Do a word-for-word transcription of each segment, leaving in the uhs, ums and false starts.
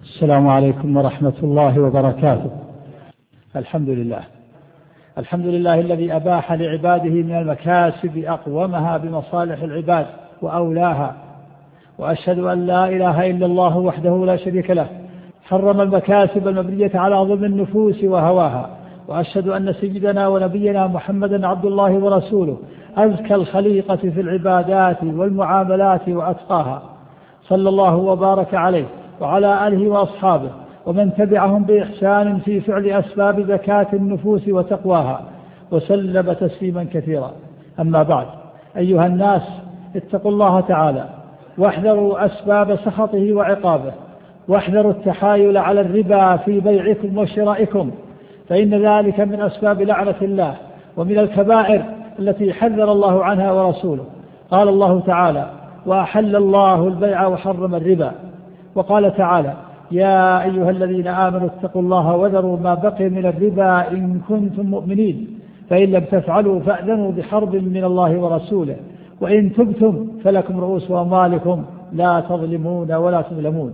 السلام عليكم ورحمة الله وبركاته. الحمد لله الحمد لله الذي أباح لعباده من المكاسب أقومها بمصالح العباد وأولاها، وأشهد أن لا إله إلا الله وحده لا شريك له حرم المكاسب المبنية على ظلم النفوس وهواها، وأشهد أن سيدنا ونبينا محمدا عبد الله ورسوله أزكى الخليقة في العبادات والمعاملات وأتقاها، صلى الله وبارك عليه وعلى آله وأصحابه ومن تبعهم بإحسان في فعل أسباب زكاة النفوس وتقواها، وسلم تسليما كثيرا. أما بعد، أيها الناس، اتقوا الله تعالى واحذروا أسباب سخطه وعقابه، واحذروا التحايل على الربا في بيعكم وشرائكم، فإن ذلك من أسباب لعنة الله ومن الكبائر التي حذر الله عنها ورسوله. قال الله تعالى: وأحل الله البيع وحرم الربا. وقال تعالى: يا أيها الذين آمنوا اتقوا الله وذروا ما بقي من الربا إن كنتم مؤمنين، فإن لم تفعلوا فأذنوا بحرب من الله ورسوله، وإن تبتم فلكم رؤوس أموالكم لا تظلمون ولا تظلمون.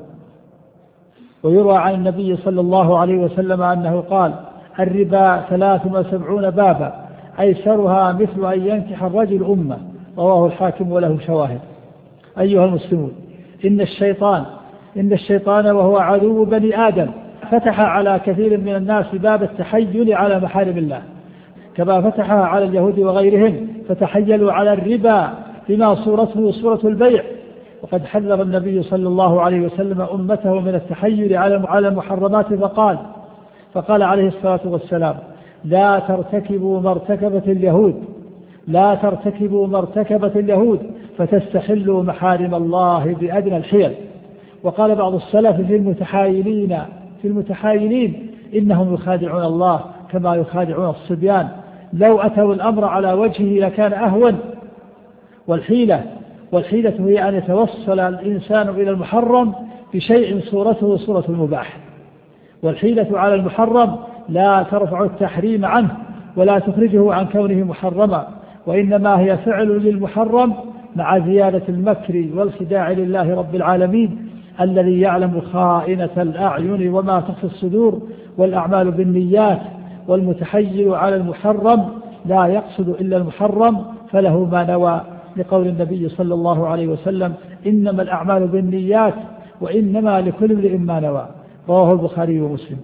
ويروى عن النبي صلى الله عليه وسلم أنه قال: الربا ثلاث وسبعون بابا أيسرها مثل أن ينكح الرجل أمه. رواه الحاكم وله شواهد. أيها المسلمون، إن الشيطان إن الشيطان وهو عدو بني آدم فتح على كثير من الناس باب التحيل على محارم الله، كما فتحها على اليهود وغيرهم، فتحيلوا على الربا بما صورته صورة البيع. وقد حذر النبي صلى الله عليه وسلم أمته من التحيل على المحرمات، فقال فقال عليه الصلاة والسلام: لا ترتكبوا ما ارتكبت اليهود لا ترتكبوا ما ارتكبت اليهود فتستحلوا محارم الله بأدنى الحيل. وقال بعض السلف في المتحايلين في المتحايلين إنهم يخادعون الله كما يخادعون الصبيان، لو أتوا الأمر على وجهه لكان أهون. والحيلة والحيلة هي أن يتوصل الإنسان إلى المحرم بشيء صورته صورة المباح، والحيلة على المحرم لا ترفع التحريم عنه ولا تخرجه عن كونه محرما، وإنما هي فعل للمحرم مع زيادة المكر والخداع لله رب العالمين الذي يعلم خائنة الأعين وما تخفي الصدور، والأعمال بالنيات. والمتحيل على المحرم لا يقصد إلا المحرم فله ما نوى، لقول النبي صلى الله عليه وسلم: إنما الأعمال بالنيات وإنما لكل امرئ ما نوى. رواه البخاري ومسلم.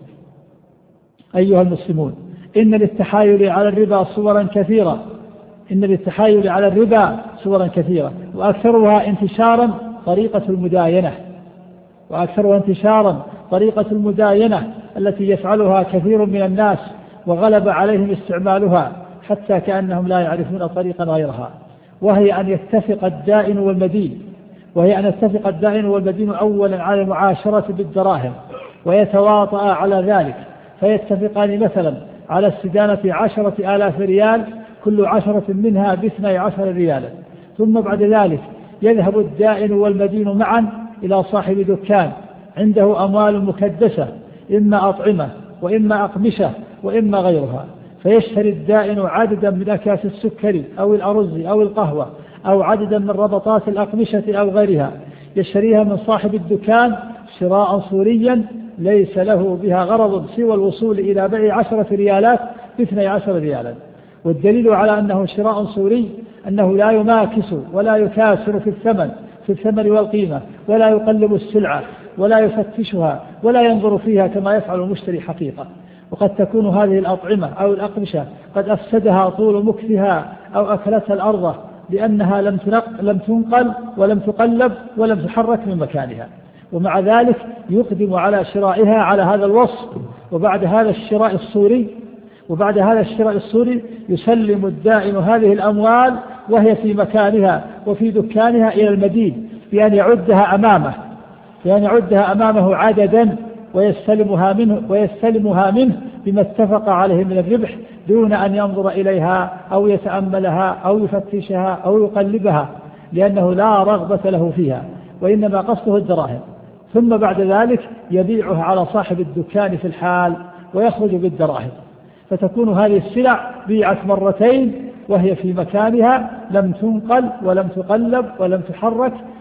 أيها المسلمون، إن للتحايل على الربا صورا كثيرة إن للتحايل على الربا صورا كثيرة وأكثرها انتشارا طريقة المداينة وأكثرها انتشارا طريقة المداينة التي يفعلها كثير من الناس، وغلب عليهم استعمالها حتى كأنهم لا يعرفون طريقا غيرها، وهي أن يتفق الدائن والمدين وهي أن يتفق الدائن والمدين أولا على المعاشرة بالدراهم، ويتواطأ على ذلك، فيتفقان مثلا على استدانة عشرة آلاف ريال، كل عشرة منها باثني عشر ريالا، ثم بعد ذلك يذهب الدائن والمدين معا إلى صاحب دكان عنده أموال مكدسة، إما أطعمة وإما أقمشة وإما غيرها، فيشتري الدائن عددا من أكياس السكر أو الأرز أو القهوة أو عددا من ربطات الأقمشة أو غيرها، يشتريها من صاحب الدكان شراء صوريا ليس له بها غرض سوى الوصول إلى بيع عشرة ريالات باثني عشر ريالا. والدليل على أنه شراء صوري أنه لا يماكس ولا يكاسر في الثمن في الثمن والقيمة، ولا يقلب السلعة ولا يفتشها ولا ينظر فيها كما يفعل المشتري حقيقة. وقد تكون هذه الأطعمة أو الأقمشة قد أفسدها طول مكثها أو أكلتها الأرض، لأنها لم لم تنقل ولم تقلب ولم تحرك من مكانها، ومع ذلك يقدم على شرائها على هذا الوصف. وبعد هذا الشراء الصوري وبعد هذا الشراء الصوري يسلم الدائن هذه الأموال وهي في مكانها وفي دكانها إلى المدين بأن يعدها أمامه بأن يعدها أمامه عددا ويستلمها منه ويستلمها منه بما اتفق عليه من الربح، دون أن ينظر إليها أو يتأملها أو يفتشها أو يقلبها، لأنه لا رغبة له فيها، وإنما قصده الدراهم. ثم بعد ذلك يبيعها على صاحب الدكان في الحال ويخرج بالدراهم، فتكون هذه السلع بيعت مرتين وهي في مكانها، لم تنقل ولم تقلب ولم تحرك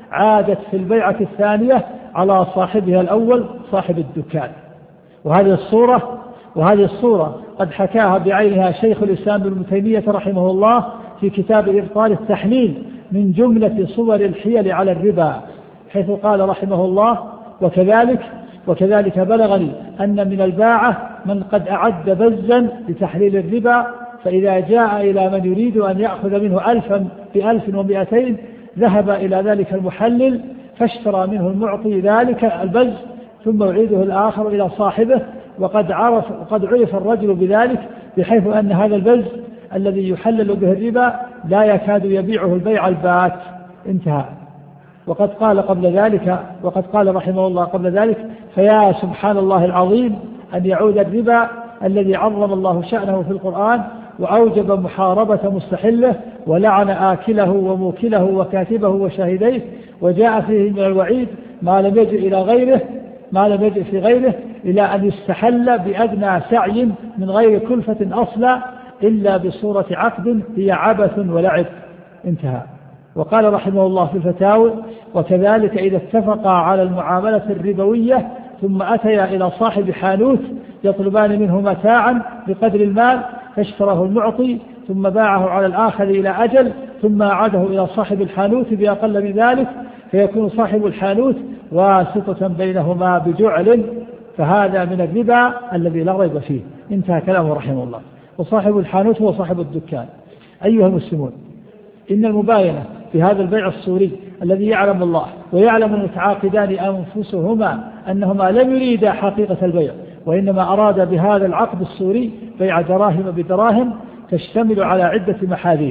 عادت في البيعة الثانية على صاحبها الأول صاحب الدكان. وهذه الصورة وهذه الصورة قد حكاها بعينها شيخ الإسلام ابن تيمية رحمه الله في كتاب إبطال التحليل من جملة صور الحيل على الربا، حيث قال رحمه الله: وكذلك وكذلك بلغني أن من الباعة من قد أعد بزا لتحليل الربا، فإذا جاء إلى من يريد أن يأخذ منه ألفا بألف ومئتين ذهب إلى ذلك المحلل فاشترى منه المعطي ذلك البز ثم يعيده الآخر إلى صاحبه، وقد عرف, وقد عرف الرجل بذلك، بحيث أن هذا البز الذي يحلل به الربا لا يكاد يبيعه البيع البات. انتهى. وقد قال قبل ذلك وقد قال رحمه الله قبل ذلك: فيا سبحان الله العظيم أن يعود الربا الذي عظم الله شأنه في القرآن وأوجب محاربة مستحله ولعن آكله وموكله وكاتبه وشاهديه، وجاء فيه من الوعيد ما لم يجئ إلى غيره ما لم يجئ في غيره إلى أن يستحل بأدنى سعي من غير كلفة أصلا إلا بصورة عقد هي عبث ولعب. انتهى. وقال رحمه الله في الفتاوى: وكذلك إذا اتفقا على المعاملة الربوية ثم أتيا إلى صاحب حانوت يطلبان منه متاعا بقدر المال فاشتراه المعطي ثم باعه على الآخر إلى أجل ثم أعاده إلى صاحب الحانوت بأقل من ذلك، فيكون صاحب الحانوت واسطة بينهما بجعل، فهذا من الربا الذي لا ريب فيه. انتهى كلامه رحمه الله. وصاحب الحانوت هو صاحب الدكان. أيها المسلمون، إن المباينة في هذا البيع الصوري الذي يعلم الله ويعلم المتعاقدان أنفسهما أنهما لم يريدا حقيقة البيع، وإنما أراد بهذا العقد الصوري بيع دراهم بدراهم، تشتمل على عدة محاذير.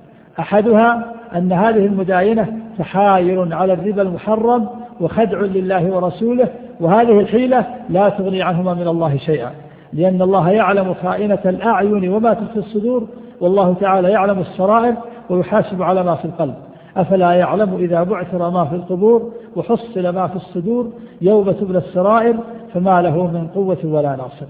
أحدها أن هذه المداينة تحايل على الربا المحرم وخدع لله ورسوله، وهذه الحيلة لا تغني عنهما من الله شيئا، لأن الله يعلم خائنة الأعين وما تخفي الصدور، والله تعالى يعلم السرائر ويحاسب على ما في القلب. أفلا يعلم إذا بعثر ما في القبور وحصل ما في الصدور يوم تبلى السرائر فما له من قوة ولا ناصر.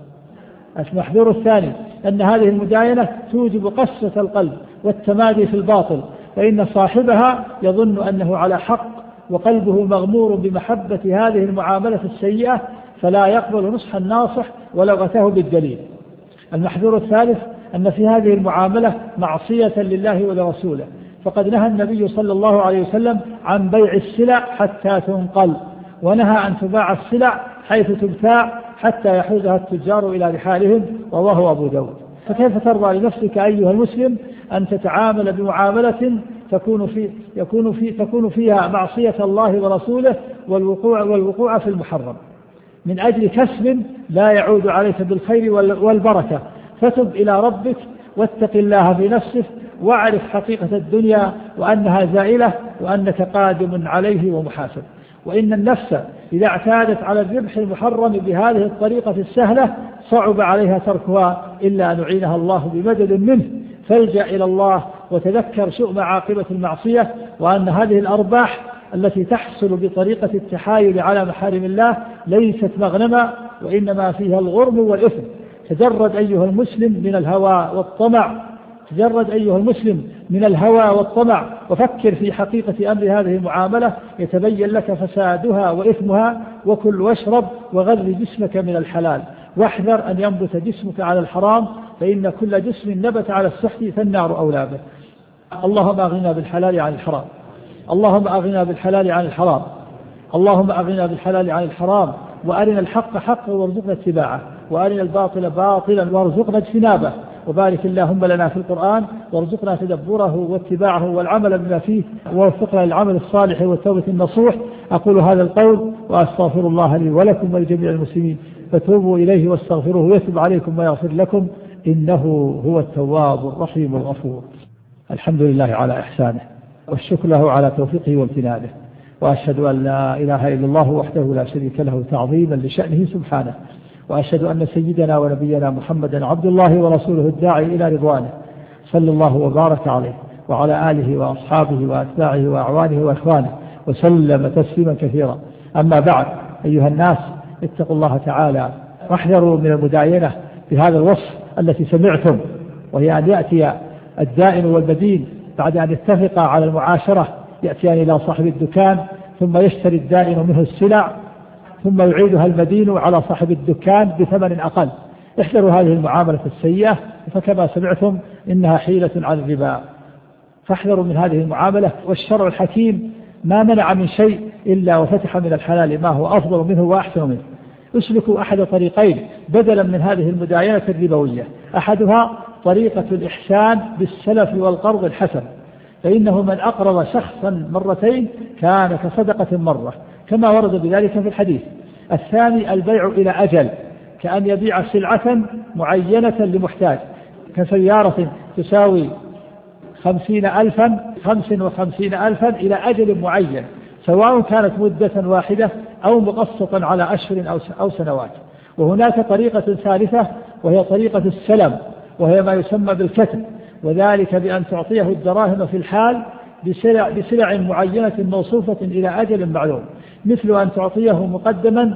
المحذور الثاني أن هذه المداينة توجب قسوة القلب والتمادي في الباطل، فإن صاحبها يظن أنه على حق وقلبه مغمور بمحبة هذه المعاملة السيئة، فلا يقبل نصح الناصح ولو أتاه بالدليل. المحذور الثالث أن في هذه المعاملة معصية لله ولرسوله، فقد نهى النبي صلى الله عليه وسلم عن بيع السلع حتى تنقل، ونهى أن تباع السلع حيث تبتاع حتى يحوزها التجار إلى رحالهم، رواه أبو داود. فكيف ترضى لنفسك أيها المسلم أن تتعامل بمعاملة تكون, في يكون في تكون فيها معصية الله ورسوله والوقوع, والوقوع في المحرم من أجل كسب لا يعود عليك بالخير والبركة؟ فتب إلى ربك واتق الله في نفسك، واعرف حقيقة الدنيا وأنها زائلة وأنك قادم عليه ومحاسب. وإن النفس إذا اعتادت على الربح المحرم بهذه الطريقة السهلة صعب عليها تركها إلا أن يعينها الله بمدد منه، فالجأ إلى الله وتذكر شؤم عاقبة المعصية، وأن هذه الأرباح التي تحصل بطريقة التحايل على محارم الله ليست مغنما، وإنما فيها الغرم والإثم. تجرد أيها المسلم من الهوى والطمع تجرد أيها المسلم من الهوى والطمع وفكر في حقيقة أمر هذه المعاملة يتبين لك فسادها وإثمها. وكل واشرب وغذي جسمك من الحلال، واحذر أن ينبت جسمك على الحرام، فإن كل جسم نبت على السحت فالنار أولى به. اللهم أغننا بالحلال عن الحرام اللهم أغننا بالحلال عن الحرام اللهم أغننا بالحلال عن الحرام وأرنا الحق حقا وارزقنا اتباعه، وأرنا الباطل باطلا وارزقنا اجتنابه. وبارك اللهم لنا في القرآن وارزقنا تدبره واتباعه والعمل بما فيه، ووفقنا للعمل الصالح والتوبة النصوح. أقول هذا القول وأستغفر الله لي ولكم ولجميع المسلمين، فتوبوا إليه واستغفروه ويتوب عليكم ويغفر لكم، إنه هو التواب الرحيم الغفور. الحمد لله على إحسانه، والشكر له على توفيقه وامتنانه، وأشهد أن لا إله إلا الله وحده لا شريك له تعظيما لشأنه سبحانه، وأشهد أن سيدنا ونبينا محمدا عبد الله ورسوله الداعي إلى رضوانه، صلى الله وبارك عليه وعلى آله وأصحابه وأتباعه وأعوانه وإخوانه وسلم تسليما كثيرا. أما بعد، أيها الناس، اتقوا الله تعالى واحذروا من المداينة بهذا الوصف التي سمعتم، وهي أن يأتي الدائن والمدين بعد أن يتفقا على المعاشرة يأتيان إلى صاحب الدكان ثم يشتري الدائن منه السلع ثم يعيدها المدين على صاحب الدكان بثمن أقل. احذروا هذه المعاملة السيئة، فكما سمعتم إنها حيلة على الربا، فاحذروا من هذه المعاملة. والشرع الحكيم ما منع من شيء إلا وفتح من الحلال ما هو أفضل منه وأحسن منه. اسلكوا أحد طريقين بدلا من هذه المداينة الربوية، أحدها طريقة الإحسان بالسلف والقرض الحسن، فإنه من أقرض شخصا مرتين كان كصدقة مرة كما ورد بذلك في الحديث. الثاني البيع إلى أجل، كأن يبيع سلعة معينة لمحتاج، كسيارة تساوي خمسين ألفا خمس وخمسين ألفا إلى أجل معين، سواء كانت مدة واحدة أو مقسطا على أشهر أو سنوات. وهناك طريقة ثالثة وهي طريقة السلم، وهي ما يسمى بالكتب، وذلك بأن تعطيه الدراهم في الحال بسلع, بسلع معينة موصوفة إلى أجل معلوم، مثل أن تعطيه مقدما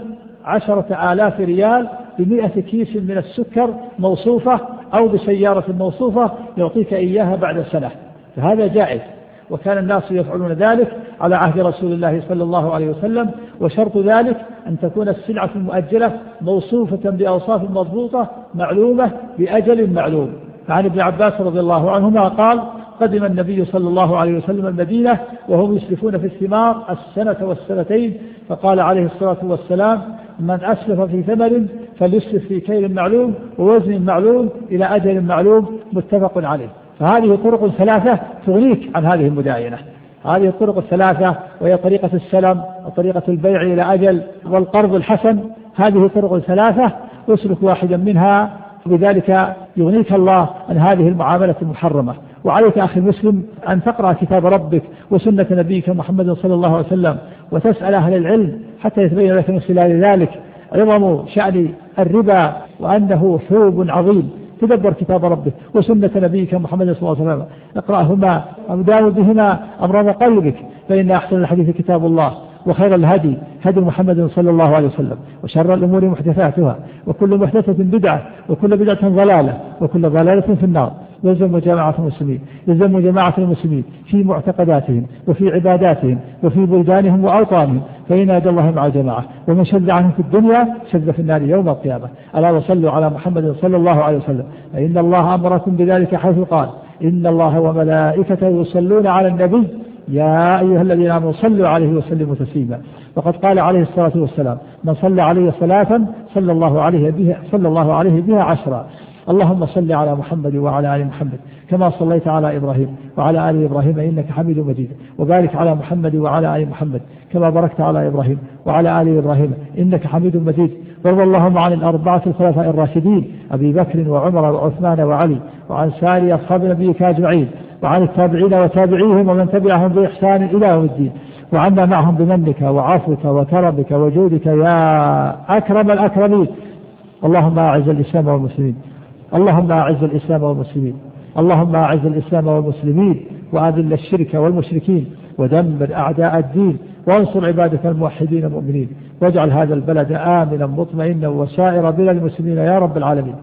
عشرة آلاف ريال بمئة كيس من السكر موصوفة، أو بسيارة موصوفة يعطيك إياها بعد سنة، فهذا جائز. وكان الناس يفعلون ذلك على عهد رسول الله صلى الله عليه وسلم، وشرط ذلك أن تكون السلعة المؤجلة موصوفة بأوصاف مضبوطة معلومة بأجل معلوم. فعن ابن عباس رضي الله عنهما قال: قدم النبي صلى الله عليه وسلم المدينة وهم يسلفون في الثمار السنة والسنتين، فقال عليه الصلاة والسلام: من أسلف في ثمر فليسلف في كيل معلوم ووزن معلوم إلى أجل معلوم، متفق عليه. فهذه طرق ثلاثة تغنيك عن هذه المداينة. هذه الطرق الثلاثة، وهي طريقة السلم وطريقة البيع إلى أجل والقرض الحسن، هذه طرق ثلاثة اسلك واحدا منها، بذلك يغنيك الله عن هذه المعاملة المحرمة. وعليك أخي المسلم أن تقرأ كتاب ربك وسنة نبيك محمد صلى الله عليه وسلم، وتسأل أهل العلم حتى يتبين لك من خلال ذلك عظم شأن الربا وأنه حوب عظيم. تدبر كتاب ربك وسنة نبيك محمد صلى الله عليه وسلم، اقرأهما وداول بهما أمراض قلبك، فإن أحسن الحديث كتاب الله، وخير الهدي هدي محمد صلى الله عليه وسلم، وشر الأمور محدثاتها، وكل محدثة بدعة، وكل بدعة ضلالة، وكل ضلالة في النار. يلزم جماعة المسلمين يلزم جماعة المسلمين في معتقداتهم وفي عباداتهم وفي بلدانهم وأوطانهم، فإن يد الله مع الجماعة، ومن شد عنهم في الدنيا شد في النار يوم القيامة. ألا وصلوا على محمد صلى الله عليه وسلم، فإن الله أمركم بذلك حيث قال: إن الله وملائكته يصلون على النبي يا أيها الذين آمنوا صلوا عليه وسلموا تسليما. وقد قال عليه الصلاة والسلام: من صلى عليه صلاة صلى الله عليه بها صلى الله عليه بها عشرا. اللهم صل على محمد وعلى آل محمد كما صليت على إبراهيم وعلى آل إبراهيم إنك حميد مجيد، وبارك على محمد وعلى آل محمد كما باركت على إبراهيم وعلى آل إبراهيم إنك حميد مجيد. وارض اللهم عن الأربعة الخلفاء الراشدين أبي بكر وعمر وعثمان وعلي، وعن سائر أصحاب نبيك أجمعين، وعن التابعين وتابعيهم ومن تبعهم بإحسان إلى يوم الدين، وعنا معهم بمنك وعفوك وكرمك وجودك يا أكرم الأكرمين. اللهم أعز الإسلام والمسلمين اللهم أعز الإسلام والمسلمين اللهم أعز الإسلام والمسلمين وأذل الشرك والمشركين، ودمر أعداء الدين، وانصر عبادك الموحدين المؤمنين، واجعل هذا البلد آمنا مطمئنا وسائر بلاد المسلمين يا رب العالمين.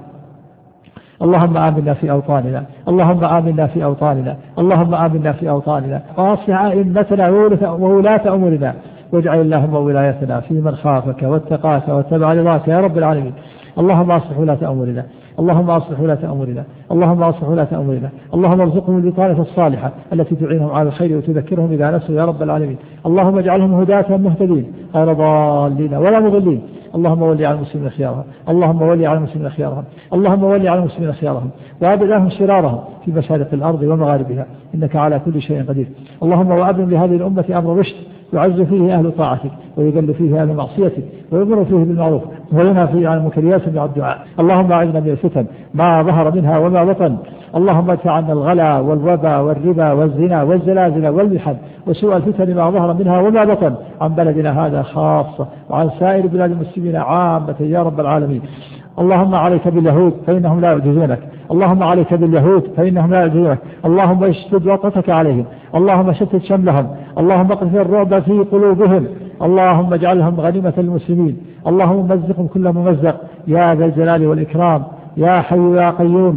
اللهم آمنا في أوطاننا اللهم آمنا في أوطاننا اللهم آمنا في أوطاننا وأصلح أئمتنا وولاة أمورنا، واجعل اللهم ولايتنا في من خافك واتقاك واتبع رضاك يا رب العالمين. اللهم أصلح ولاة أمورنا اللهم أصلح ولاة أمورنا اللهم أصلح ولاة أمورنا اللهم ارزقهم البطانة الصالحة التي تعينهم على الخير وتذكرهم إذا نسوا يا رب العالمين. اللهم اجعلهم هداة مهتدين غير ضالين ولا مضلين. اللهم ولي على المسلمين خيارهم اللهم ولي على المسلمين خيارهم اللهم ولي على المسلمين خيارهم وأبد لهم شرارهم في مشارق الأرض ومغاربها، إنك على كل شيء قدير. اللهم وأبن لهذه الأمة أمر رشد يعز فيه أهل طاعتك ويذل فيه أهل معصيتك ويمر فيه بالمعروف وينهى فيه عن المنكر يسمع الدعاء. اللهم أعذنا من الفتن ما ظهر منها وما بطن. اللهم ادفع عنا الغلا والوبا والربا والزنا والزلازل والمحن وسوء الفتن ما ظهر منها وما بطن عن بلدنا هذا خاصة وعن سائر بلاد المسلمين عامة يا رب العالمين. اللهم عليك باليهود فإنهم لا يعجزونك اللهم عليك باليهود فإنهم لا يعجزونك اللهم اشتد وطأتك عليهم اللهم شتت شملهم اللهم اقذف الرعب في قلوبهم اللهم اجعلهم غنيمة للمسلمين اللهم مزقهم كل ممزق يا ذا الجلال والإكرام يا حي يا قيوم.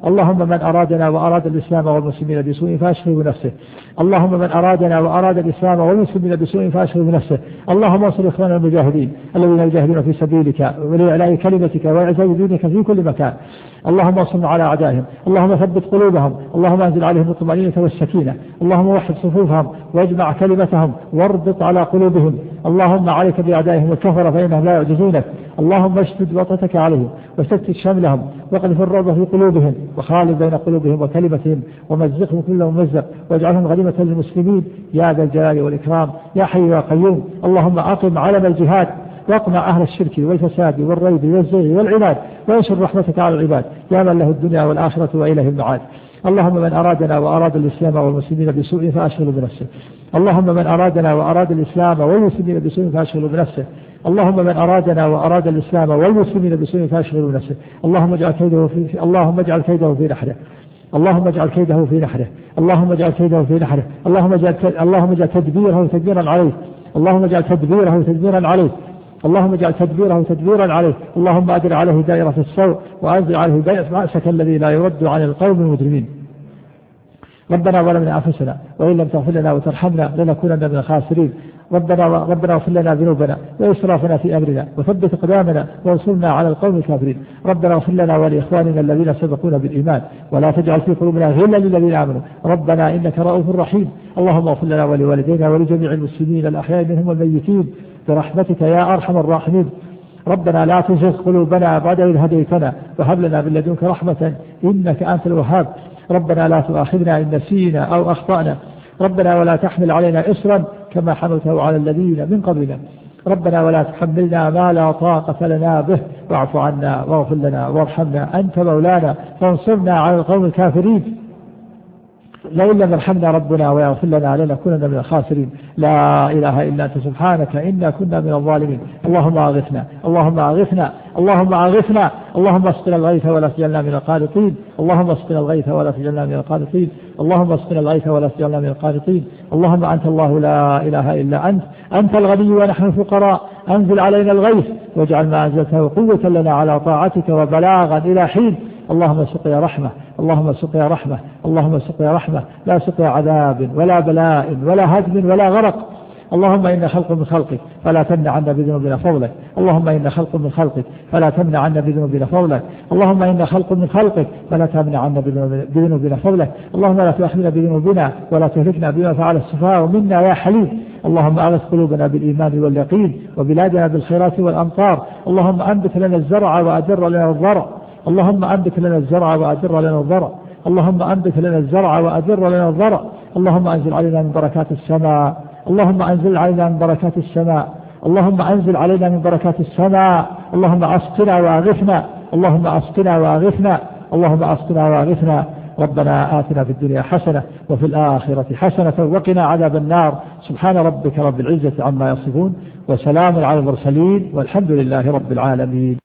اللهم من أرادنا وأراد الإسلام والمسلمين بسوء فأشغله بنفسه. اللهم من أرادنا وأراد الإسلام والمسلمين بسوء فأشغله بنفسه. اللهم انصر إخواننا المجاهدين الذين يجاهدون في سبيلك ولإعلاء كلمتك وإعزاز دينك في كل مكان. اللهم انصرنا على أعدائهم. اللهم ثبت قلوبهم. اللهم انزل عليهم الطمأنينة والسكينة. اللهم وحد صفوفهم واجمع كلمتهم واربط على قلوبهم. اللهم عليك بأعدائهم الكفر فإنهم لا يعجزونك. اللهم اشتد وطأتك عليهم وشتت شملهم واقذف الرعب في قلوبهم وخالف بين قلوبهم وكلمتهم ومزقهم كل ممزق واجعلهم غنيمة للمسلمين يا ذا الجلال والإكرام يا حي يا قيوم. اللهم أقم علم الجهاد واقمع أهل الشرك والفساد والريب والزيغ والعناد وانشر رحمتك على العباد يا من له الدنيا والآخرة وإليه المعاد. اللهم من أرادنا وأراد الإسلام والمسلمين بسوء فأشغله بنفسه. اللهم من أرادنا وأراد الإسلام والمسلمين بسوء فأشغله بنفسه. اللهم من أرادنا وأراد الإسلام والمسلمين بسوء فأشغله بنفسه. اللهم اجعل كيده في اللهم اجعل كيده في نحره. اللهم اجعل كيده في نحره. اللهم اجعل كيده في نحره. اللهم اجعل اللهم اجعل تدبيره تدبيرا عليه. اللهم اجعل تدبيره تدبيرا عليه. اللهم اجعل تدبيره تدبيرا عليه. اللهم أدر عليه دائرة السوء وأنزل عليه بأسك الذي لا يرد عن القوم المجرمين. ربنا ظلمنا أنفسنا وإن لم تغفر لنا وترحمنا لنكونن من الخاسرين. ربنا ربنا اغفر لنا ذنوبنا وإسرافنا في أمرنا وثبت أقدامنا وانصرنا على القوم الكافرين. ربنا اغفر لنا ولإخواننا الذين سبقونا بالإيمان ولا تجعل في قلوبنا غلا للذين آمنوا. ربنا إنك رؤوف رحيم. اللهم اغفر لنا ولوالدينا ولجميع المسلمين الأحياء منهم والميتين برحمتك يا أرحم الراحمين. ربنا لا تزغ قلوبنا بعد إذ هديتنا وهب لنا من لدنك رحمة إنك أنت الوهاب. ربنا لا تؤاخذنا إن نسينا أو أخطأنا. ربنا ولا تحمل علينا إصرا كما حملته على الذين من قبلنا. ربنا ولا تحملنا ما لا طاقة لنا به واعف عنا واغفر لنا وارحمنا أنت مولانا فانصرنا على القوم الكافرين. لئن لم يرحمنا ربنا ويغفر لنا لنكونن من الخاسرين. لا إله إلا أنت سبحانك إنا كنا من الظالمين. اللهم أغثنا اللهم أغثنا اللهم أغثنا اللهم اسقنا الغيث ولا تجعلنا من القانطين. اللهم اسقنا الغيث ولا تجعلنا من القانطين. اللهم اسقنا الغيث ولا تجعلنا من القانطين. اللهم أنت الله لا إله إلا أنت أنت الغني ونحن الفقراء. أنزل علينا الغيث واجعل ما أنزلته قوة لنا على طاعتك وبلاغا إلى حين. اللهم سقيا رحمة اللهم سقيا رحمة اللهم سقيا رحمة لا سقيا عذاب ولا بلاء ولا هدم ولا غرق. اللهم إن خلق من خلقك فلا تمنع عنا بذنوبنا فضلك. اللهم إن خلق من خلقك فلا تمنع عنا بذنوبنا فضلك. اللهم إن خلق من خلقك فلا تمنع عنا بذنوبنا فضلك. اللهم لا تؤاخذنا بذنوبنا ولا تهلكنا بما فعل السفهاء منا يا حليم. اللهم أغث قلوبنا بالإيمان واليقين وبلادنا بالخيرات والأمطار. اللهم أنبت لنا الزرع وأدر لنا الضرع. اللهم أنبت لنا الزرع وأدر لنا الضرع. اللهم أنبت لنا الزرع وأدر لنا الضرع. اللهم أنزل علينا من بركات السماء. اللهم أنزل علينا من بركات السماء. اللهم أنزل علينا من بركات السماء. اللهم أسقنا وأغثنا. اللهم أسقنا وأغثنا. اللهم أسقنا وأغثنا. ربنا آتنا في الدنيا حسنة وفي الآخرة حسنة وقنا عذاب النار. سبحان ربك رب العزة عما يصفون وسلام على المرسلين والحمد لله رب العالمين.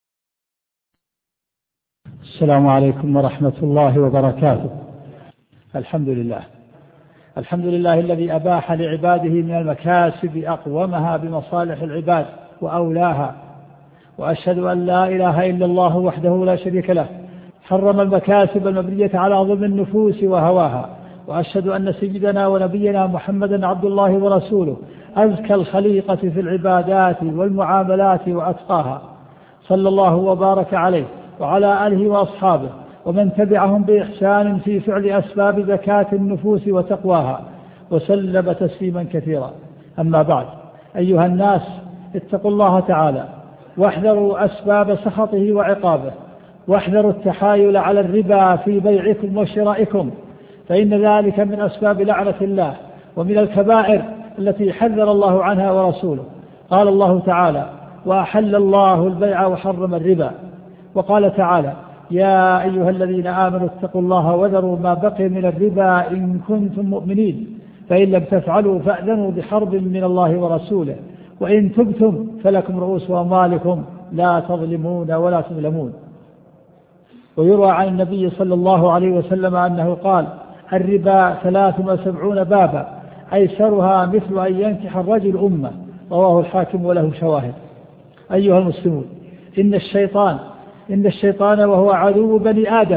السلام عليكم ورحمة الله وبركاته. الحمد لله الحمد لله الذي أباح لعباده من المكاسب أقومها بمصالح العباد وأولاها. وأشهد أن لا إله إلا الله وحده لا شريك له حرم المكاسب المبنية على ظلم النفوس وهواها. وأشهد أن سيدنا ونبينا محمدا عبد الله ورسوله أزكى الخليقة في العبادات والمعاملات وأتقاها. صلى الله وبارك عليه وعلى آله وأصحابه ومن تبعهم بإحسان في فعل أسباب زكاة النفوس وتقواها وسلم تسليما كثيرا. أما بعد، أيها الناس اتقوا الله تعالى واحذروا أسباب سخطه وعقابه، واحذروا التحايل على الربا في بيعكم وشرائكم، فإن ذلك من أسباب لعنة الله ومن الكبائر التي حذر الله عنها ورسوله. قال الله تعالى: وأحل الله البيع وحرم الربا. وقال تعالى: يا أيها الذين آمنوا اتقوا الله وذروا ما بقي من الربا إن كنتم مؤمنين، فإن لم تفعلوا فأذنوا بحرب من الله ورسوله، وإن تبتم فلكم رؤوس أموالكم لا تظلمون ولا تظلمون. ويروى عن النبي صلى الله عليه وسلم أنه قال: الربا ثلاث وسبعون بابا أيسرها مثل أن ينكح الرجل أمه. رواه الحاكم وله شواهد. أيها المسلمون، إن الشيطان إن الشيطان وهو عدو بني آدم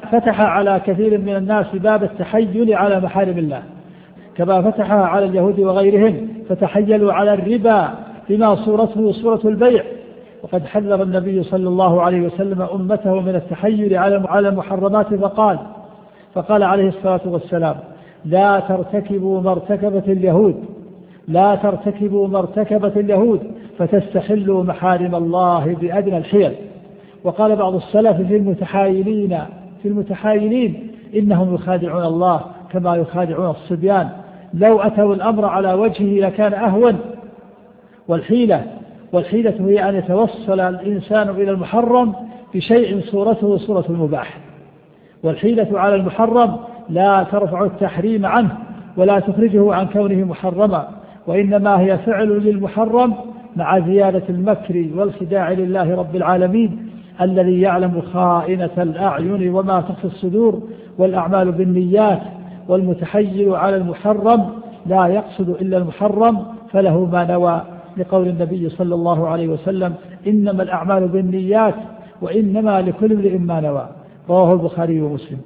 فتح على كثير من الناس باب التحيل على محارم الله، كما فتحها على اليهود وغيرهم، فتحيلوا على الربا بما صورته صورة البيع. وقد حذر النبي صلى الله عليه وسلم أمته من التحيل على المحرمات، فقال فقال عليه الصلاة والسلام: لا ترتكبوا ما ارتكبت اليهود لا ترتكبوا ما ارتكبت اليهود فتستحلوا محارم الله بأدنى الحيل. وقال بعض السلف في المتحايلين في المتحايلين إنهم يخادعون الله كما يخادعون الصبيان، لو أتوا الأمر على وجهه لكان أهون. والحيلة والحيلة هي أن يتوصل الإنسان إلى المحرم بشيء صورته صورة المباح، والحيلة على المحرم لا ترفع التحريم عنه ولا تخرجه عن كونه محرما، وإنما هي فعل للمحرم مع زيادة المكر والخداع لله رب العالمين الذي يعلم خائنة الأعين وما تخفي الصدور، والأعمال بالنيات. والمتحيل على المحرم لا يقصد إلا المحرم فله ما نوى، لقول النبي صلى الله عليه وسلم: إنما الأعمال بالنيات وإنما لكل امرئ ما نوى، رواه البخاري ومسلم.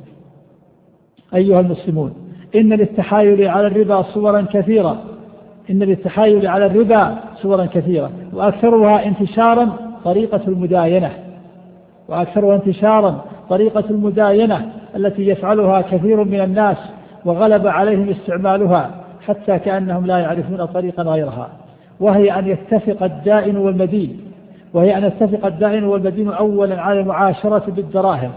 أيها المسلمون، إن للتحايل على الربا صورا كثيرة إن للتحايل على الربا صورا كثيرة وأكثرها انتشارا طريقة المداينة وأكثرها انتشارا طريقة المداينة التي يفعلها كثير من الناس وغلب عليهم استعمالها حتى كأنهم لا يعرفون طريقا غيرها، وهي أن يتفق الدائن والمدين وهي أن يتفق الدائن والمدين أولا على المعاشرة بالدراهم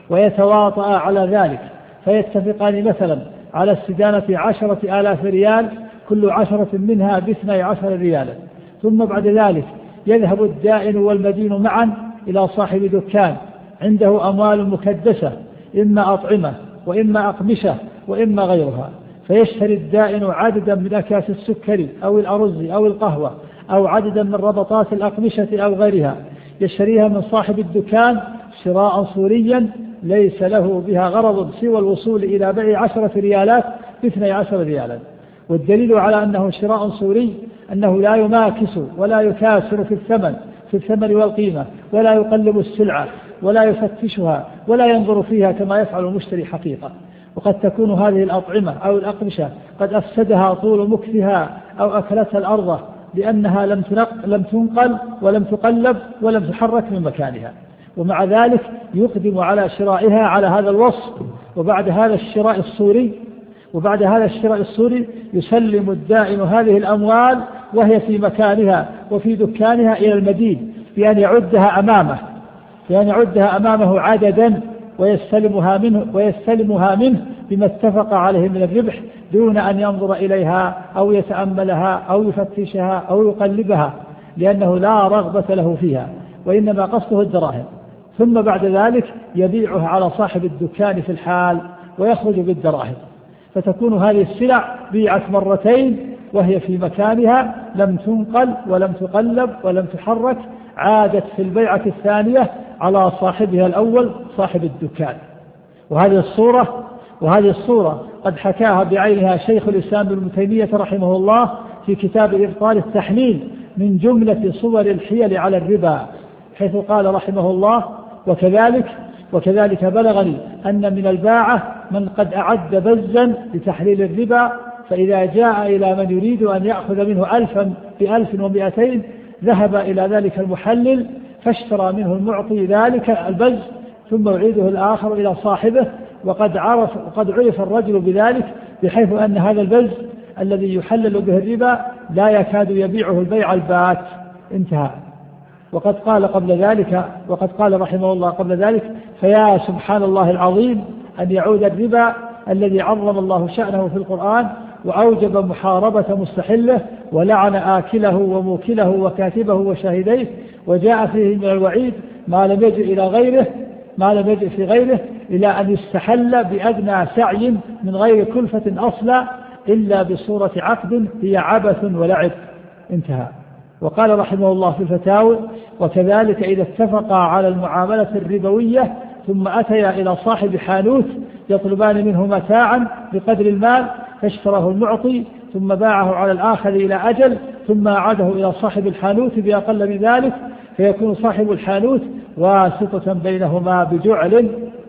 ويتواطأ على ذلك، فيتفقان مثلا على استدانة عشرة آلاف ريال، كل عشرة منها باثني عشر ريالا، ثم بعد ذلك يذهب الدائن والمدين معا إلى صاحب دكان عنده أموال مكدسة، إما أطعمة وإما أقمشة وإما غيرها، فيشتري الدائن عددا من أكياس السكر أو الأرز أو القهوة أو عددا من ربطات الأقمشة أو غيرها، يشتريها من صاحب الدكان شراء صوريا ليس له بها غرض سوى الوصول إلى بيع عشرة ريالات باثني عشر ريالا. والدليل على أنه شراء صوري أنه لا يماكس ولا يكاسر في الثمن في الثمن والقيمة، ولا يقلب السلعة ولا يفتشها ولا ينظر فيها كما يفعل المشتري حقيقة. وقد تكون هذه الأطعمة أو الأقمشة قد أفسدها طول مكثها أو أكلتها الأرض لأنها لم لم تنقل ولم تقلب ولم تحرك من مكانها، ومع ذلك يقدم على شرائها على هذا الوصف. وبعد هذا الشراء الصوري وبعد هذا الشراء الصوري يسلم الدائن هذه الأموال وهي في مكانها وفي دكانها إلى المدين بأن يعدها أمامه بأن يعدها أمامه عددا ويستلمها منه ويستلمها منه بما اتفق عليه من الربح، دون أن ينظر إليها أو يتأملها أو يفتشها أو يقلبها، لأنه لا رغبة له فيها وإنما قصده الدراهم. ثم بعد ذلك يبيعها على صاحب الدكان في الحال ويخرج بالدراهم، فتكون هذه السلع بيعت مرتين وهي في مكانها، لم تنقل ولم تقلب ولم تحرك، عادت في البيعة الثانية على صاحبها الأول صاحب الدكان. وهذه الصورة وهذه الصورة قد حكاها بعينها شيخ الإسلام ابن تيمية رحمه الله في كتاب إبطال التحليل من جملة صور الحيل على الربا، حيث قال رحمه الله: وكذلك وكذلك بلغني أن من الباعة من قد أعد بزا لتحليل الربا، فإذا جاء إلى من يريد أن يأخذ منه ألفا بألف ومئتين ذهب إلى ذلك المحلل فاشترى منه المعطي ذلك البز ثم يعيده الآخر إلى صاحبه، وقد عرف وقد عرف الرجل بذلك، بحيث أن هذا البز الذي يحلل به الربا لا يكاد يبيعه البيع البات. انتهى. وقد قال قبل ذلك وقد قال رحمه الله قبل ذلك: فيا سبحان الله العظيم أن يعود الربا الذي عظم الله شأنه في القرآن وأوجب محاربة مستحله ولعن آكله وموكله وكاتبه وشاهديه، وجاء فيه من الوعيد ما لم يجئ إلى غيره ما لم يجئ في غيره إلى أن يستحل بأدنى سعي من غير كلفة أصلا إلا بصورة عقد هي عبث ولعب. انتهى. وقال رحمه الله في الفتاوى: وكذلك إذا اتفقا على المعاملة الربوية ثم أتيا إلى صاحب حانوت يطلبان منه متاعا بقدر المال، فاشتراه المعطي ثم باعه على الآخر إلى أجل ثم أعاده إلى صاحب الحانوت بأقل من ذلك، فيكون صاحب الحانوت واسطة بينهما بجعل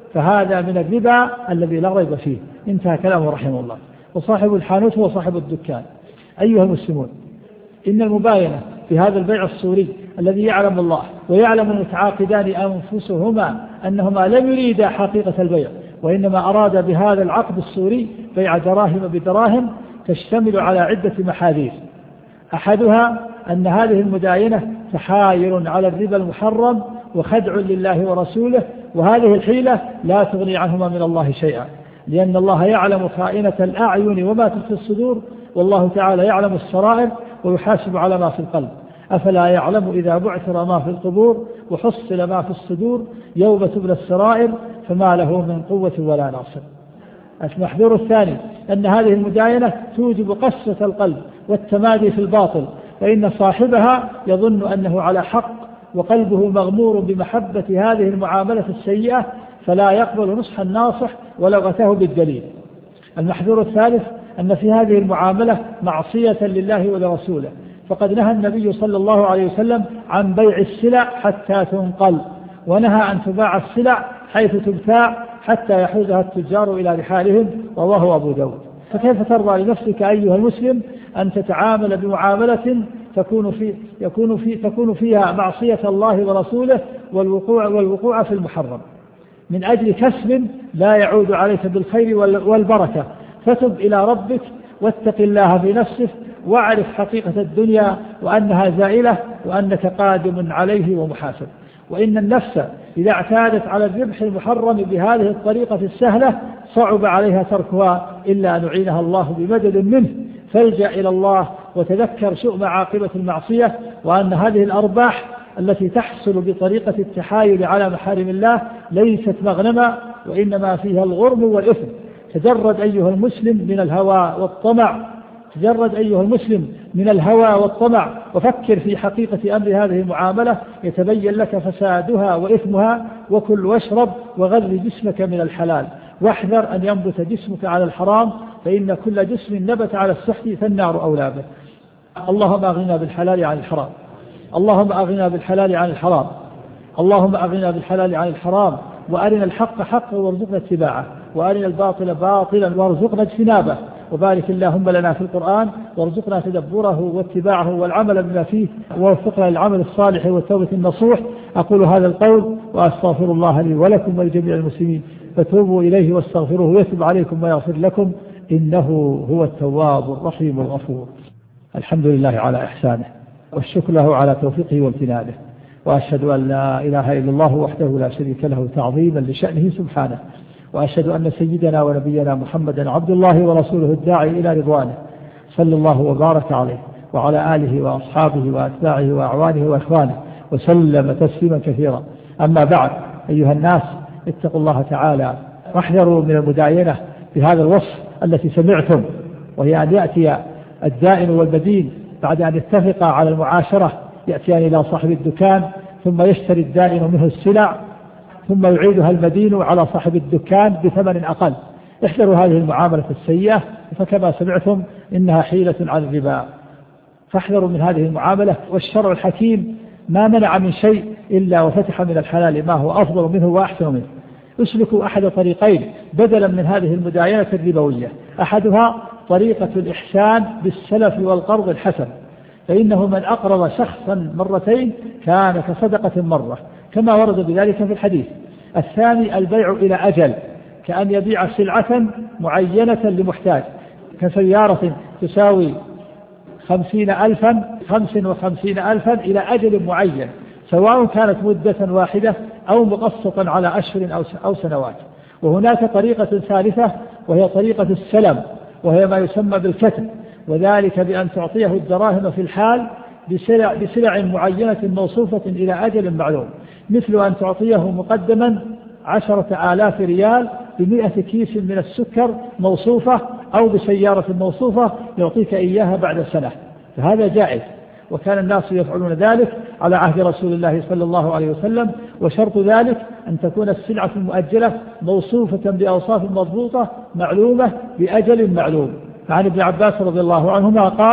فهذا من الربا الذي لا ريب فيه. انتهى كلامه رحمه الله. وصاحب الحانوت هو صاحب الدكان. أيها المسلمون، إن المباينة في هذا البيع الصوري الذي يعلم الله ويعلم المتعاقدان أنفسهما أنهما لم يريدا حقيقة البيع، وإنما أراد بهذا العقد الصوري بيع دراهم بدراهم، تشتمل على عدة محاذير. أحدها أن هذه المداينة تحايل على الربا المحرم وخدع لله ورسوله، وهذه الحيلة لا تغني عنهما من الله شيئا، لأن الله يعلم خائنة الأعين وما تخفي الصدور، والله تعالى يعلم السرائر ويحاسب على ما في القلب. أفلا يعلم إذا بعثر ما في القبور وحصل ما في الصدور يوم تبلى السرائر فما له من قوة ولا ناصر. المحذور الثاني أن هذه المداينة توجب قسوة القلب والتمادي في الباطل، فإن صاحبها يظن أنه على حق وقلبه مغمور بمحبة هذه المعاملة السيئة، فلا يقبل نصح الناصح ولو أتاه بالدليل. المحذور الثالث أن في هذه المعاملة معصية لله ولرسوله، فقد نهى النبي صلى الله عليه وسلم عن بيع السلع حتى تنقل، ونهى أن تباع السلع حيث تبتاع حتى يحوزها التجار إلى رحالهم، رواه أبو داود. فكيف ترضى لنفسك أيها المسلم أن تتعامل بمعاملة تكون, في يكون في تكون فيها معصية الله ورسوله والوقوع, والوقوع في المحرم من أجل كسب لا يعود عليك بالخير والبركة؟ فتب إلى ربك واتق الله في نفسك، واعرف حقيقة الدنيا وأنها زائلة وأنك قادم عليه ومحاسب. وإن النفس إذا اعتادت على الربح المحرم بهذه الطريقة السهلة صعب عليها تركها إلا أن يعينها الله بمدد منه، فالجأ إلى الله وتذكر شؤم عاقبة المعصية، وأن هذه الأرباح التي تحصل بطريقة التحايل على محارم الله ليست مغنمة، وإنما فيها الغرم والإثم. تجرد أيها المسلم من الهوى والطمع تجرد أيها المسلم من الهوى والطمع وفكر في حقيقة أمر هذه المعاملة يتبين لك فسادها وإثمها، وكل واشرب وغذي جسمك من الحلال، واحذر أن ينبت جسمك على الحرام، فإن كل جسم نبت على السحت فالنار أولى به. اللهم أغننا بالحلال عن الحرام اللهم أغننا بالحلال عن الحرام اللهم أغننا بالحلال عن الحرام وأرنا الحق حقا وارزقنا اتباعه، وأرنا الباطل باطلا وارزقنا اجتنابه، وبارك اللهم لنا في القرآن وارزقنا تدبره واتباعه والعمل بما فيه، ووفقنا للعمل الصالح والتوبة النصوح. أقول هذا القول وأستغفر الله لي ولكم ولجميع المسلمين، فتوبوا إليه واستغفروه ويتب عليكم ويغفر لكم، إنه هو التواب الرحيم الغفور. الحمد لله على إحسانه، والشكر له على توفيقه وامتنانه، وأشهد أن لا إله إلا الله وحده لا شريك له تعظيما لشأنه سبحانه، وأشهد أن سيدنا ونبينا محمدا عبد الله ورسوله الداعي إلى رضوانه، صلى الله وبارك عليه وعلى آله وأصحابه وأتباعه وأعوانه وإخوانه وسلم تسليما كثيرا. أما بعد، أيها الناس، اتقوا الله تعالى واحذروا من المداينة بهذا الوصف التي سمعتم، وهي أن يأتي الدائن والمدين بعد أن يتفقا على المعاشرة، يأتيان إلى صاحب الدكان ثم يشتري الدائن منه السلع ثم يعيدها المدين على صاحب الدكان بثمن أقل. احذروا هذه المعاملة السيئة، فكما سمعتم إنها حيلة على الربا، فاحذروا من هذه المعاملة. والشرع الحكيم ما منع من شيء إلا وفتح من الحلال ما هو أفضل منه وأحسن منه. اسلكوا أحد طريقين بدلا من هذه المداينة الربوية، أحدها طريقة الإحسان بالسلف والقرض الحسن، فإنه من أقرض شخصا مرتين كان كصدقة مرة كما ورد بذلك في الحديث. الثاني البيع إلى أجل، كأن يبيع سلعة معينة لمحتاج، كسيارة تساوي خمسين ألفا خمس وخمسين ألفا إلى أجل معين، سواء كانت مدة واحدة أو مقسطا على أشهر أو سنوات. وهناك طريقة ثالثة وهي طريقة السلم، وهي ما يسمى بالكتب، وذلك بأن تعطيه الدراهم في الحال بسلع, بسلع معينة موصوفة إلى أجل معلوم، مثل أن تعطيه مقدما عشرة آلاف ريال بمئة كيس من السكر موصوفة، أو بسيارة موصوفة يعطيك إياها بعد سنة، فهذا جائز، وكان الناس يفعلون ذلك على عهد رسول الله صلى الله عليه وسلم. وشرط ذلك أن تكون السلعة المؤجلة موصوفة بأوصاف مضبوطة معلومة بأجل معلوم. عن ابن عباس رضي الله عنهما قال: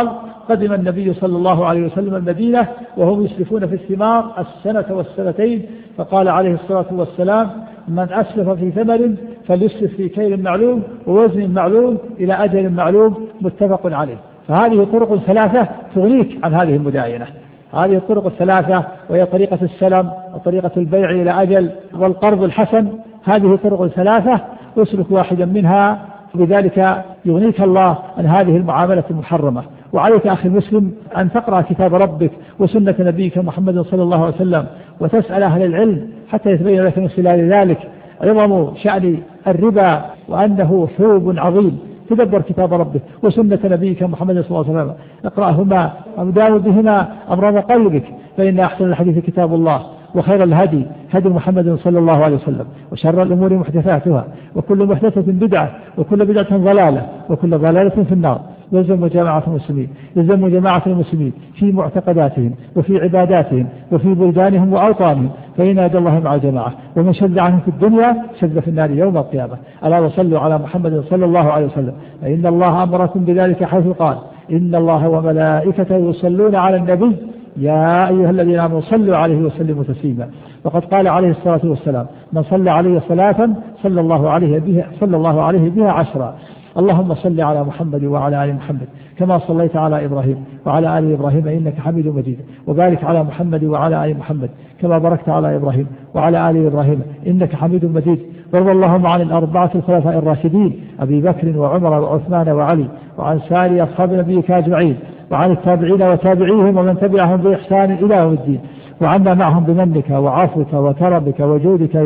قدم النبي صلى الله عليه وسلم المدينة وهم يسلفون في الثمار السنة والسنتين، فقال عليه الصلاة والسلام: من أسلف في ثمر فليسلف في كيل معلوم ووزن معلوم إلى أجل معلوم، متفق عليه. فهذه طرق ثلاثة تغنيك عن هذه المداينة. هذه الطرق الثلاثة، وهي طريقة السلم وطريقة البيع إلى أجل والقرض الحسن، هذه طرق ثلاثة اسلك واحدا منها، بذلك يغنيك الله عن هذه المعاملة المحرمة. وعليك أخي المسلم أن تقرأ كتاب ربك وسنة نبيك محمد صلى الله عليه وسلم، وتسأل أهل العلم حتى يتبين لك من خلال ذلك عظم شأن الربا وأنه حوب عظيم. تدبر كتاب ربك وسنة نبيك محمد صلى الله عليه وسلم، اقرأهما وداود بهما أمراض قلبك، فإن أحسن الحديث كتاب الله، وخير الهدي هدي محمد صلى الله عليه وسلم، وشر الأمور محدثاتها، وكل محدثة بدعة، وكل بدعة ضلالة، وكل ضلالة في النار. يلزم جماعة المسلمين يلزم جماعة المسلمين في معتقداتهم وفي عباداتهم وفي بلدانهم وأوطانهم، فإن يد الله مع الجماعة، ومن شد عنهم في الدنيا شد في النار يوم القيامة. ألا وصلوا على محمد صلى الله عليه وسلم، فإن الله أمركم بذلك حيث قال: إن الله وملائكته يصلون على النبي يا أيها الذين آمنوا صلوا عليه وسلموا تسليما. وقد قال عليه الصلاة والسلام: من صلى عليه صلاة صلى الله عليه بها صلى الله عليه بها عشرا. اللهم صل على محمد وعلى آل محمد كما صليت على إبراهيم وعلى آل إبراهيم إنك حميد مجيد، وبارك على محمد وعلى آل محمد كما باركت على إبراهيم وعلى آل إبراهيم إنك حميد مجيد. وارض اللهم عن الأربعة الخلفاء الراشدين أبي بكر وعمر وعثمان وعلي، وعن سائر أصحاب نبيك أجمعين، وعن التابعين وتابعيهم ومن تبعهم بإحسان إلى يوم الدين، وعنا معهم بمنك وعفوك وكرمك وجودك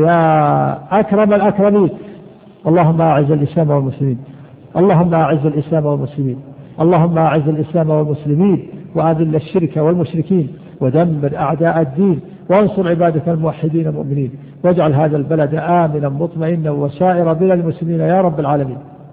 يا أكرم الأكرمين. اللهم أعز الإسلام والمسلمين اللهم أعز الإسلام والمسلمين اللهم أعز الإسلام والمسلمين وأذل الشرك والمشركين، ودمر أعداء الدين، وانصر عبادك الموحدين المؤمنين، واجعل هذا البلد آمنا مطمئنا وسائر بلاد المسلمين يا رب العالمين.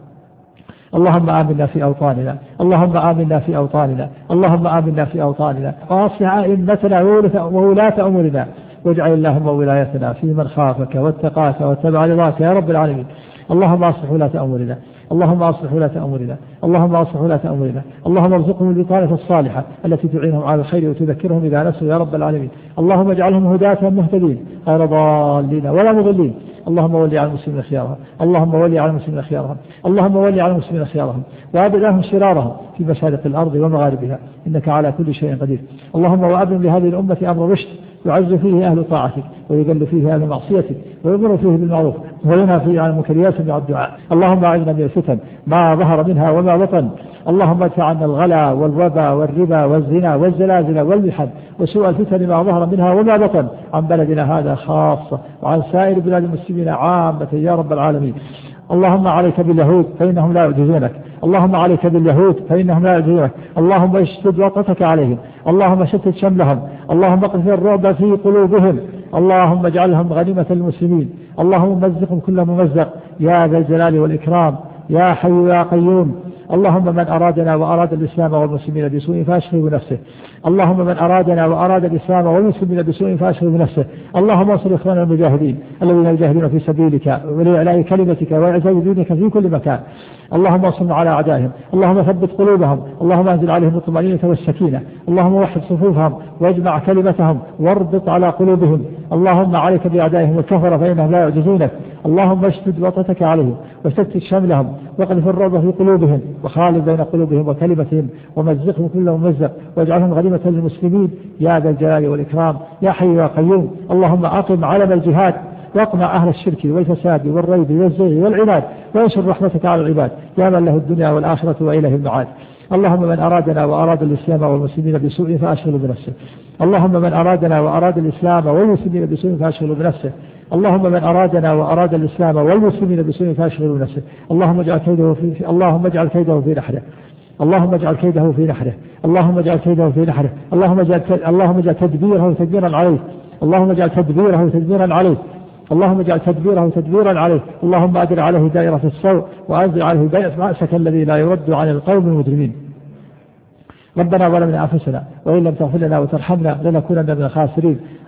اللهم آمنا في أوطاننا اللهم آمنا في أوطاننا اللهم آمنا في أوطاننا وأصلح أئمتنا وولاة أمورنا، واجعل اللهم ولايتنا في من خافك واتقاك واتبع رضاك يا رب العالمين. اللهم أصلح ولاة أمورنا اللهم أصلح ولاة أمورنا اللهم أصلح ولاة أمورنا اللهم ارزقهم البطانة الصالحة التي تعينهم على الخير وتذكرهم إذا نسوا يا رب العالمين. اللهم اجعلهم هداة مهتدين غير ضالين ولا مضلين. اللهم ولي على المسلمين خيارهم اللهم ولي على المسلمين خيارهم اللهم ولي على المسلمين خيارهم وأبد لهم شرارهم في مشارق الأرض ومغاربها، إنك على كل شيء قدير. اللهم وأبن لهذه الأمة أمر رشد يعز فيه أهل طاعتك ويذل فيه أهل معصيتك ويؤمر فيه بالمعروف وينهى فيه عن المنكرات مع الدعاء. اللهم أعذنا من الفتن ما ظهر منها وما بطن. اللهم ادفع عنا الغلا والوبا والربا والزنا والزلازل والمحن وسوء الفتن ما ظهر منها وما بطن عن بلدنا هذا خاصة وعن سائر بلاد المسلمين عامة يا رب العالمين. اللهم عليك باليهود فإنهم لا يعجزونك اللهم عليك باليهود فإنهم لا يعجزونك اللهم اشتد وطأتك عليهم اللهم شتت شملهم اللهم اقذف الرعب في قلوبهم اللهم اجعلهم غنيمة المسلمين اللهم مزقهم كل ممزق يا ذا الجلال والإكرام يا حي يا قيوم. اللهم من أرادنا وأراد الإسلام والمسلمين بسوء فاشغله بنفسه اللهم من أرادنا وأراد الإسلام والمسلمين بسوء فاشغله بنفسه. اللهم انصر إخواننا المجاهدين الذين يجاهدون في سبيلك ولإعلاء كلمتك وإعزاز دينك في كل مكان. اللهم انصرنا على أعدائهم اللهم ثبت قلوبهم اللهم انزل عليهم الطمأنينة والسكينة اللهم وحد صفوفهم واجمع كلمتهم واربط على قلوبهم. اللهم عليك بأعدائهم الكفر فإنهم لا يعجزونك اللهم اشتد وطأتك عليهم وشتت شملهم واقذف الرعب في قلوبهم وخالف بين قلوبهم وكلمتهم ومزقهم كل ممزق واجعلهم غنيمة للمسلمين يا ذا الجلال والإكرام يا حي يا قيوم. اللهم أقم علم الجهاد واقمع أهل الشرك والفساد والريب والزيغ والعناد وانشر رحمتك على العباد يا من له الدنيا والآخرة وإليه المعاد. اللهم من أرادنا وأراد الإسلام والمسلمين بسوء فأشغله بنفسه اللهم من أرادنا وأراد الإسلام والمسلمين بسوء فأشغله بنفسه اللهم من أرادنا وأراد الإسلام والمسلمين بسوء فأشغله بنفسه اللهم اجعل كيده في اللهم اجعل كيده في نحره اللهم اجعل كيده في نحره اللهم اجعل كيده في نحره اللهم اجعل اللهم اجعل تدبيره تدبيرا عليه اللهم اجعل تدبيره تدبيرا عليه اللهم اجعل تدبيره تدبيرا عليه اللهم أدر عليه دائرة السوء وأنزل عليه بأسك الذي لا يرد عن القوم المجرمين. ربنا ظلمنا أنفسنا وإن لم تغفر لنا وترحمنا لنكونن من الخاسرين.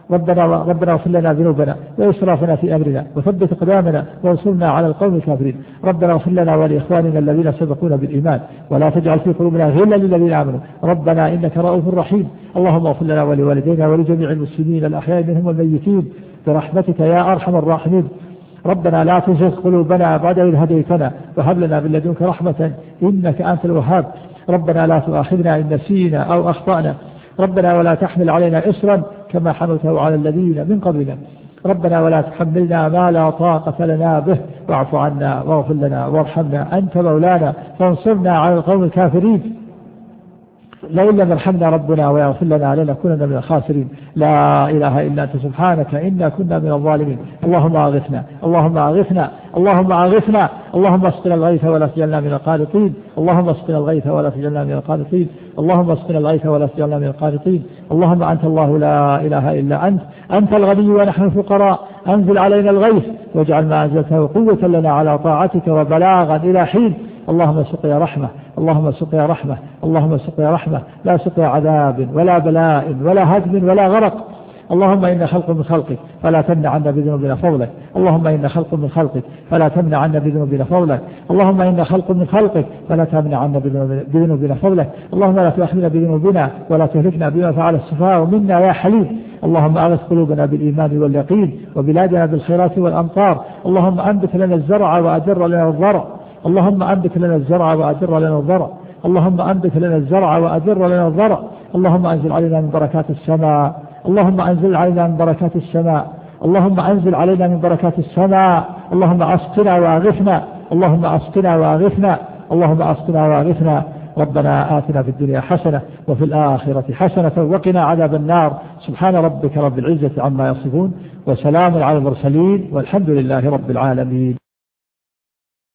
ربنا ربنا اغفر لنا ذنوبنا وإسرافنا في أمرنا وثبت أقدامنا وانصرنا على القوم الكافرين. ربنا اغفر لنا ولإخواننا الذين سبقونا بالإيمان ولا تجعل في قلوبنا غلا للذين آمنوا ربنا إنك رؤوف رحيم. اللهم اغفر لنا ولوالدينا ولجميع المسلمين الأحياء منهم والميتين برحمتك يا أرحم الراحمين. ربنا لا تزغ قلوبنا بعد إذ هديتنا وهب لنا من لدنك رحمة إنك أنت الوهاب. ربنا لا تؤاخذنا إن نسينا أو أخطأنا ربنا ولا تحمل علينا إصرا كما حملته على الذين من قبلنا ربنا ولا تحملنا ما لا طاقة لنا به واعف عنا واغفر لنا وارحمنا أنت مولانا فانصرنا على القوم الكافرين. لئن لم يرحمنا ربنا ويغفر لنا لنكونن من الخاسرين. لا إله إلا أنت سبحانك إنا كنا من الظالمين. اللهم أغثنا اللهم أغثنا اللهم أغثنا اللهم اسقنا الغيث ولا تجعلنا من القانطين. اللهم اسقنا الغيث ولا تجعلنا من القانطين. اللهم اسقنا الغيث ولا تجعلنا من القانطين. اللهم أنت الله لا إله إلا أنت أنت الغني ونحن الفقراء أنزل علينا الغيث واجعل ما أنزلته قوة لنا على طاعتك وبلاغا إلى حين. اللهم سقيا رحمة اللهم سقيا رحمة اللهم سقيا رحمة لا سقيا عذاب ولا بلاء ولا هدم ولا غرق. اللهم إن خلق من خلقك فلا تمنع عنا بذنوبنا فضلك. اللهم إن خلق من خلقك فلا تمنع عنا بذنوبنا فضلك. اللهم إن خلق من خلقك فلا تمنع عنا بذنوبنا فضلك. اللهم لا تؤاخذنا بذنوبنا ولا تهلكنا بما فعل السفهاء منا يا حليم. اللهم أغث قلوبنا بالإيمان واليقين وبلادنا بالخيرات والأمطار. اللهم أنبت لنا الزرع وأدر لنا الضرع. اللهم أنبت لنا الزرع وأدر لنا الضرع. اللهم أنبت لنا الزرع وأدر لنا الضرع. اللهم أنزل علينا من بركات السماء. اللهم أنزل علينا من بركات السماء. اللهم أنزل علينا من بركات السماء. اللهم أسقنا وأغثنا. اللهم أسقنا وأغثنا. اللهم أسقنا وأغثنا. ربنا آتنا في الدنيا حسنة وفي الآخرة حسنة وقنا عذاب النار. سبحان ربك رب العزة عما يصفون وسلام على المرسلين والحمد لله رب العالمين.